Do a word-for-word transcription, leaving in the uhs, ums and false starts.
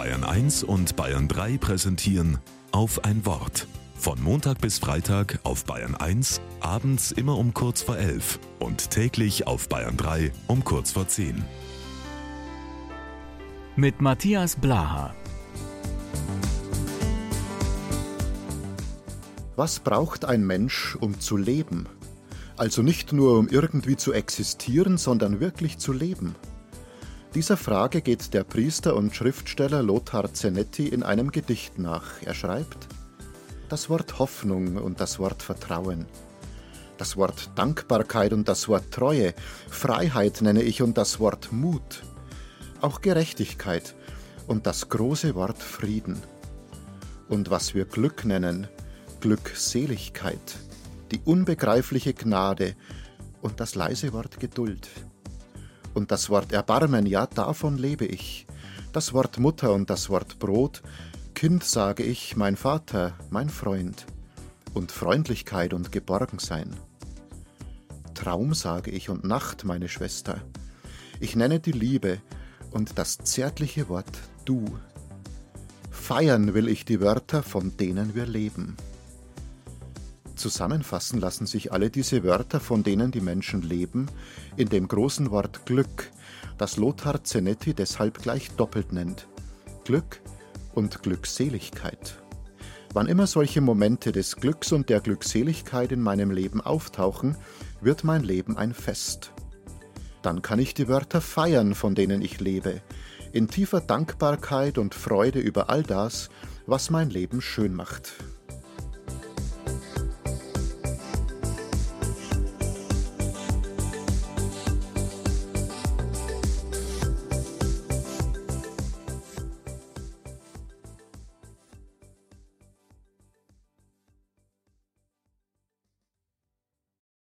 Bayern eins und Bayern drei präsentieren Auf ein Wort. Von Montag bis Freitag auf Bayern eins, abends immer um kurz vor elf und täglich auf Bayern drei um kurz vor zehn. Mit Matthias Blaha. Was braucht ein Mensch, um zu leben? Also nicht nur, um irgendwie zu existieren, sondern wirklich zu leben. Dieser Frage geht der Priester und Schriftsteller Lothar Zenetti in einem Gedicht nach. Er schreibt: Das Wort Hoffnung und das Wort Vertrauen, das Wort Dankbarkeit und das Wort Treue, Freiheit nenne ich und das Wort Mut, auch Gerechtigkeit und das große Wort Frieden. Und was wir Glück nennen, Glückseligkeit, die unbegreifliche Gnade und das leise Wort Geduld. Und das Wort Erbarmen, ja, davon lebe ich. Das Wort Mutter und das Wort Brot, Kind sage ich, mein Vater, mein Freund. Und Freundlichkeit und Geborgensein. Traum sage ich und Nacht, meine Schwester. Ich nenne die Liebe und das zärtliche Wort Du. Feiern will ich die Wörter, von denen wir leben. Zusammenfassen lassen sich alle diese Wörter, von denen die Menschen leben, in dem großen Wort Glück, das Lothar Zenetti deshalb gleich doppelt nennt. Glück und Glückseligkeit. Wann immer solche Momente des Glücks und der Glückseligkeit in meinem Leben auftauchen, wird mein Leben ein Fest. Dann kann ich die Wörter feiern, von denen ich lebe, in tiefer Dankbarkeit und Freude über all das, was mein Leben schön macht.